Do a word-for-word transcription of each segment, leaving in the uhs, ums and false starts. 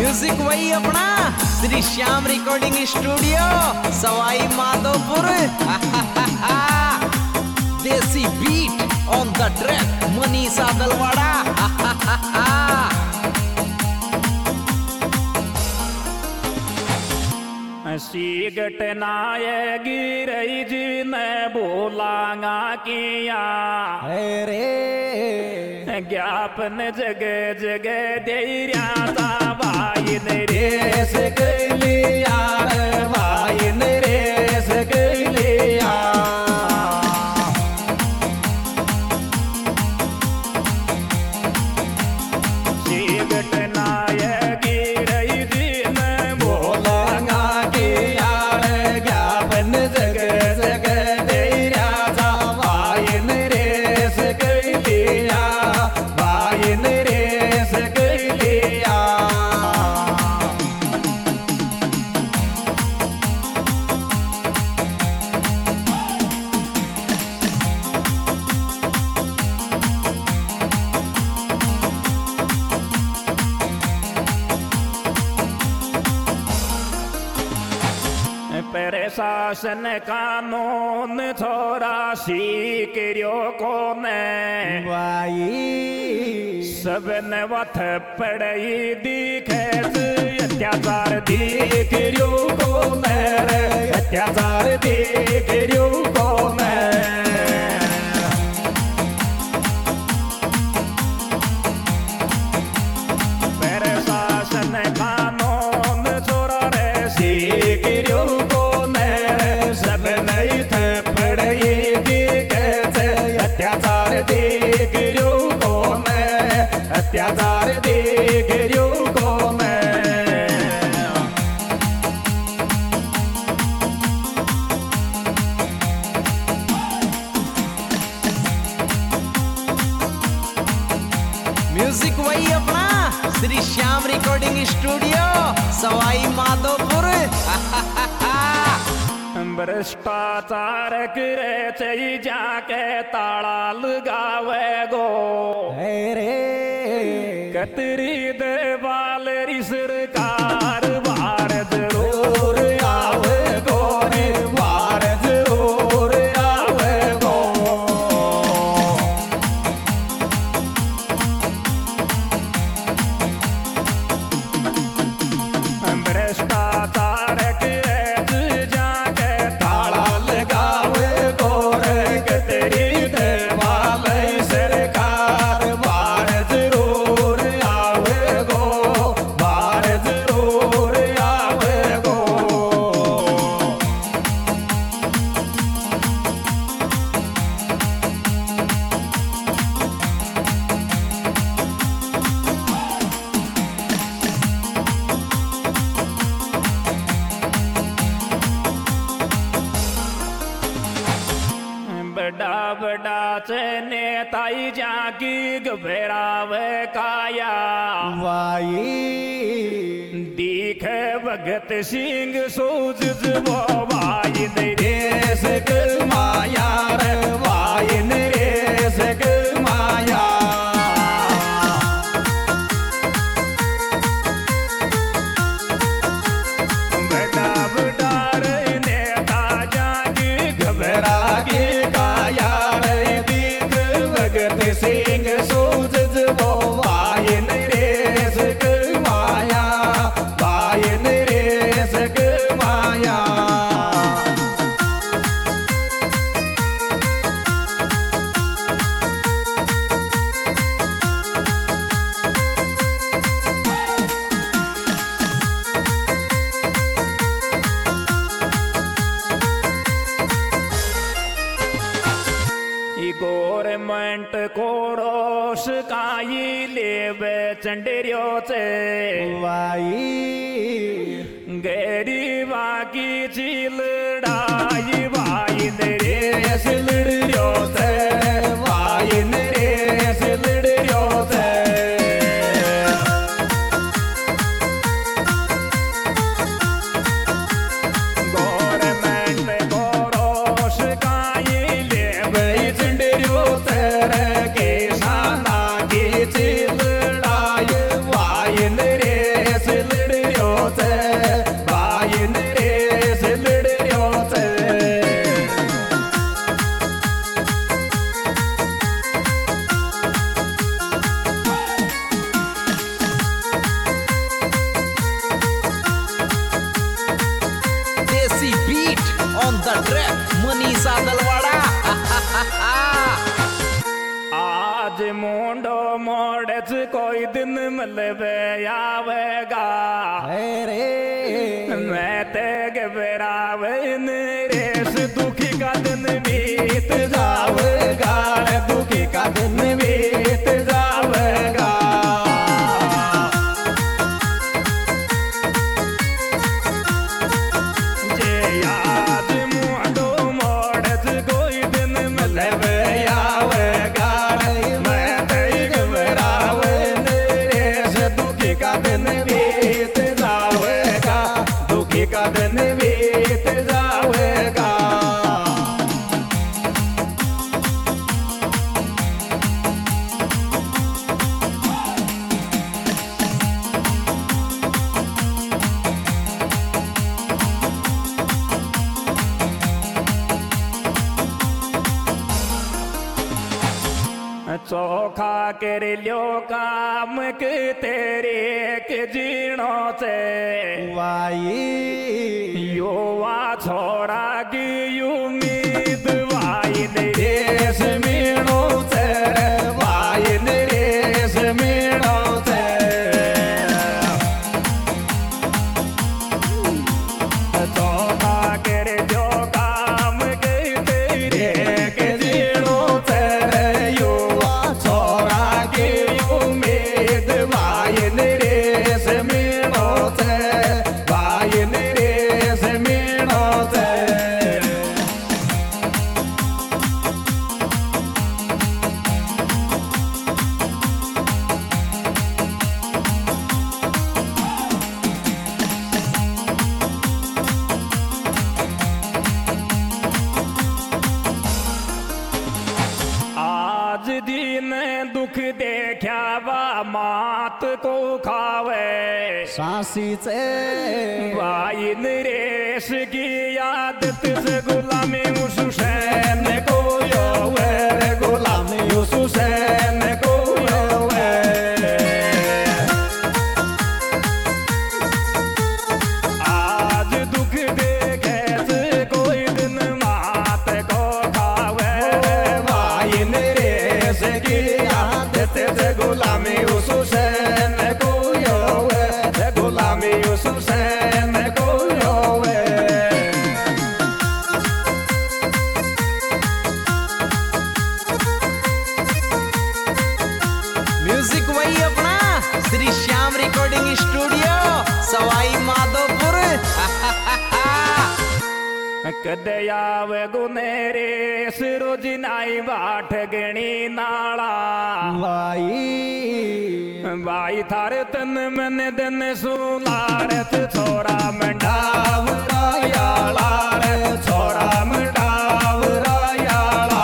Music वही अपना Shri Shyam recording studio Sawai Madhopur. Desi beat on the track Manisha Dalwara. सिगट नाये गिरई जी ने बोलांगा किया रे ज्ञापन जगह जगह देरिया भाई रे सकलिया भाई रे सकलिया सिगट नाये गिरई जी ने बोलांगा जगह जगह तेरा भाईन रे सकलिया भाईन रे सकलिया प्रशासन कानून थोड़ा सीक्रियो को ने भाई सबने वथ पड़ई दिखे अत्याचार दिखरियो को ने अत्याचार दिखरियो को ने प्रशासन कानून थोड़ा रे सीक्रियो सब नहीं थे पड़े अत्याचार देख रो को मैं अत्याचार देख रो को मैं म्यूजिक वही अपना श्री श्याम रिकॉर्डिंग स्टूडियो सवाई माधोपुर। भ्रष्टाचार करे चई जाके ताला लगावे गो रे कतरी देवाल री सरकार बार जरूर आवे गो रे बार जरूर आवे गो भ्रष्टाचार करे सरकार बार जरूर आवे गो बार जरूर आवे गो बड़ा बड़ा से नेताई जाकी घबरावे काया भाई दिखे भगत सिंह सूझ वो भाई रे सकल माया रे भाई रे सकल माया बड़ा बड़ा रे नेता जाकी घबरा के काया रे दीद भगत सिंह सूझ वो भाई रे सकल माया भाई रे सकल माया गवर्नमेंट कोड़ोस काई लेवे चंडेरियो से भाई गरीबा की चिलड़ाई भाई रे सिलड़ियो से भाई रे सिलड़ियो से गवर्नमेंट कोड़ोस काई लेवे चंडेरियो तेरे किसाना की चिलड़ाई वाइन रे सिलड़ मास्टर ट्रैक मनीषा दलवाड़ा। आज मुंडो मोड़े कोई दिन मिलवे आवेगा रे मैं ते घबरावे रेस दुखी का दिन बीत जावेगा दुखी का दिन बीत जावेगा। जे आज मुंडो मोड़े कोई दिन मिलवे आवेगा दिन बीत जावेगा दुखी का दिन बीत जावेगा। चोखा कर लियो काम के तेरे के जीणो से वाई यो वा छोड़ा की उम्मीद वाई नरेश मीणो से वाई नरेश मीणो से चोखा कर लियो काम के तेरे के जीणो से दुख देखा वा मात को खावे सांसी से वाई नरेश की आदत से गुलामी उस हुसैन को यो वे गुलामी उस हुसैन को यो वे। आज दुख देखे से कोई दिन मात को खावे वाई नरेश की से गुलामी उस हुसैन को यो वे गुलामी उस हुसैन को यो वे। म्यूजिक वही अपना श्री श्याम रिकॉर्डिंग स्टूडियो सवाई माधोपुर। कदे आवे गुनेरे रोज नाई बाट गणी नाला वाई भाई थारे तन मन दिन सुलारत छोरा मंडाव रायाला रे छोरा मंडाव रायाला।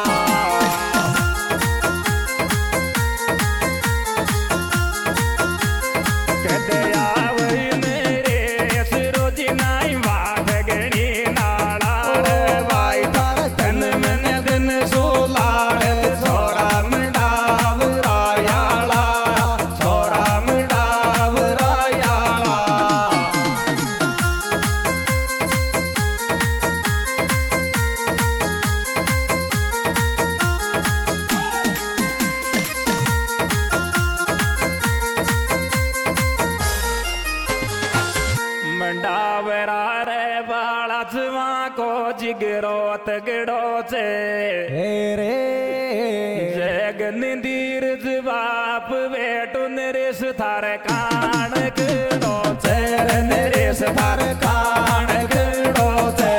कदे आवे मेरे रोज नाई बाट गणी मंडावरा रे बाला जवा को जिगरो तगड़ो से रे जगन दीर जवाब बेटो नरेश थारे कान कड़ो से नरेश थारे कान कड़ो से।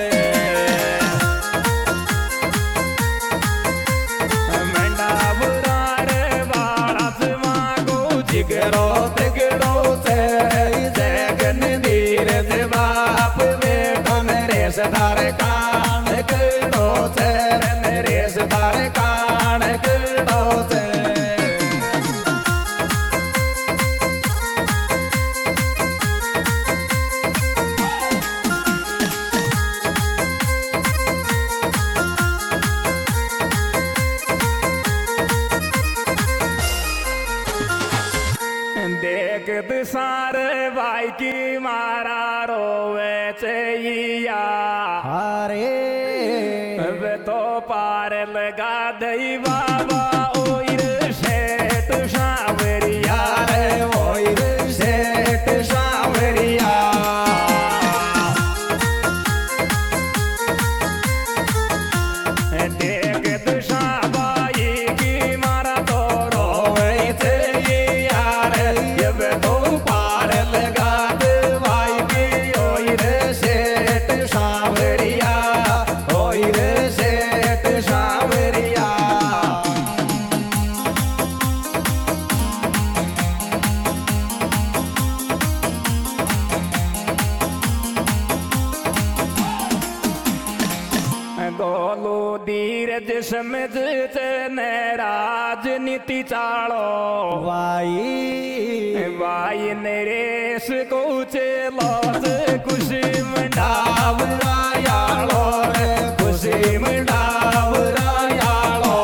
मंडावरा रे बाला जवा को जिगरो तगड़ो से जगन दीर जवाब बेटो नरेश थारे कान कड़ो से नरेश थारे कान कड़ो से। दसार भाई की मारा रोवे चैया हरे वे तो पार लगा दई बाबा ओइर सेठ सावरिया रे ओइर सेठ सावरिया देख दशा बाई की मारा तो रोवे चैया रे वे तो पार लगा दे भाई की ओइर सेठ सावरिया ओइर सेठ सावरिया गोलू धीरज समझ ने राजनीति चालो वाई भाई नरेश को चलो खुशी मंडाव डावरायालो रे खुशी में डावरायालो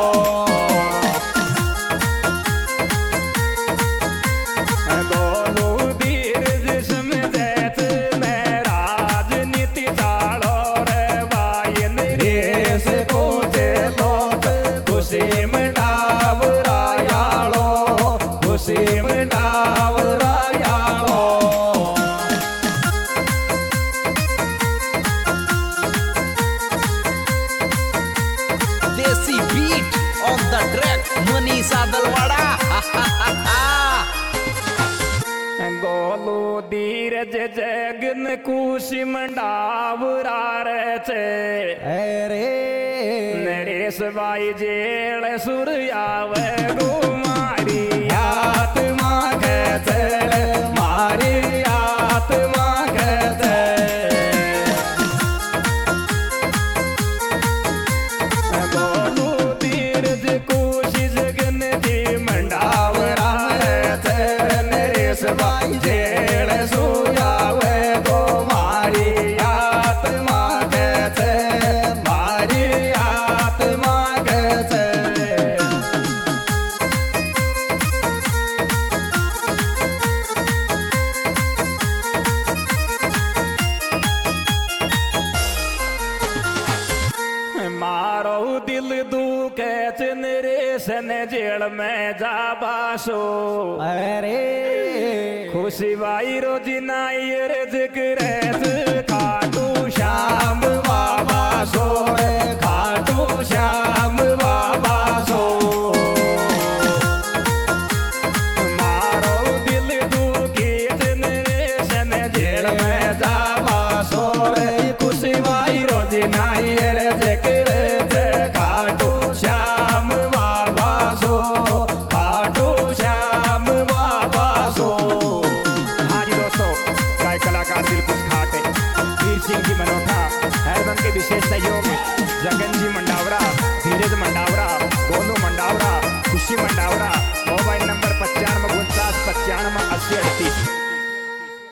गोलू धीरज समझ ने राजनीति चालो रे भाई नरेश देश को चलो खुशी में डावरायालो खुशी में डावरायालो desi beat on the track Manisha Dalwara Golu Dheeraj Jagan Kushi Mandawara रे छे अरे नरेश भाई जेल सुरयावे गुमारी आत्मा कहते मारी आत्मा कहते गोलू धीरज कुशी जगन जी मंडावरा रे छे नरेश भाई जेल सुयावे गो मारी आत्मा कहते मारी आत्मा कहते मारो दिल दुखे नरेश ने जेल में जा बासो अरे खुशी भाई रोजी नाई रे जिक्र खाटू श्याम बाबा सो रे खाटू श्याम बाबा सो मारो दिल दुखी नरेश ने जेल में जा सो रे खुशी भाई रोजी नाई रे जिक्र खाटू श्याम बाबा सो खाटू श्याम बाबा सो हाँ जी दोस्तों, गाय कलाकार दिल कुछ खाते वीर सिंह जी मनोथा हैरबन के विशेष सहयोग में जगन जी मंडावरा, धीरज मंडावरा, गोलू मंडावरा, खुशी मंडावरा,